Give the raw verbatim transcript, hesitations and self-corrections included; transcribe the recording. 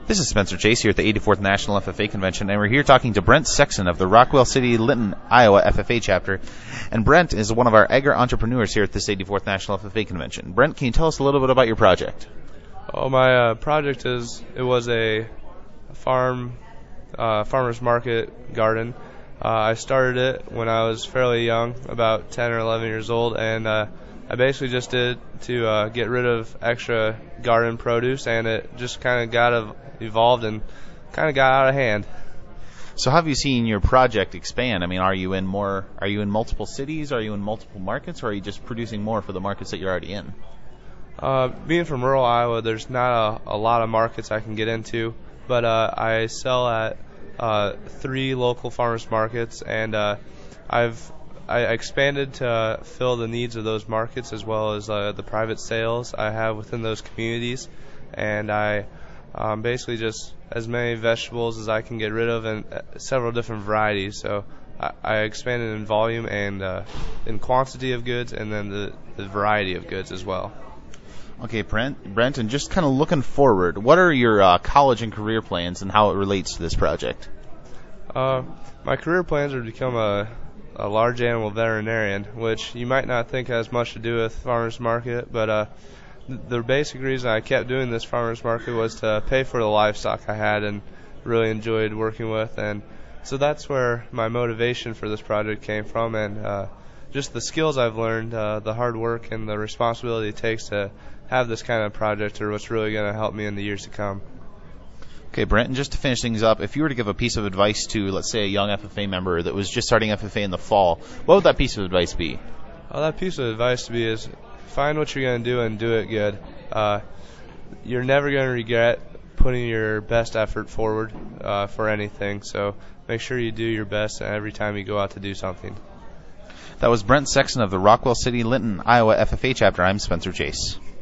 This is Spencer Chase here at the eighty-fourth National F F A Convention, and we're here talking to Brent Sexton of the Rockwell City, Linton, Iowa F F A chapter. And Brent is one of our agri entrepreneurs here at this eighty-fourth National F F A Convention. Brent, can you tell us a little bit about your project? Oh, my uh, project is, it was a farm, uh, farmer's market garden. Uh, I started it when I was fairly young, about ten or eleven years old, and uh, I basically just did to uh, get rid of extra garden produce, and it just kind of got of, evolved and kind of got out of hand. So how have you seen your project expand? I mean, are you in more, are you in multiple cities? Are you in multiple markets? Or are you just producing more for the markets that you're already in? Uh, being from rural Iowa, there's not a, a lot of markets I can get into, but uh, I sell at uh, three local farmers markets, and uh, I've I expanded to fill the needs of those markets as well as uh, the private sales I have within those communities, and I um, basically just as many vegetables as I can get rid of and uh, several different varieties. So I, I expanded in volume and uh, in quantity of goods, and then the, the variety of goods as well. Okay, Brent, Brent, and just kind of looking forward, what are your uh, college and career plans and how it relates to this project? Uh, my career plans are to become a a large animal veterinarian, which you might not think has much to do with farmers market, but uh, th- the basic reason I kept doing this farmers market was to pay for the livestock I had and really enjoyed working with, and so that's where my motivation for this project came from, and uh, just the skills I've learned, uh, the hard work and the responsibility it takes to have this kind of project are what's really going to help me in the years to come. Okay, Brent, and just to finish things up, if you were to give a piece of advice to, let's say, a young F F A member that was just starting F F A in the fall, what would that piece of advice be? Well, that piece of advice to be is find what you're going to do and do it good. Uh, you're never going to regret putting your best effort forward uh, for anything, so make sure you do your best every time you go out to do something. That was Brent Sexton of the Rockwell City, Linton, Iowa F F A chapter. I'm Spencer Chase.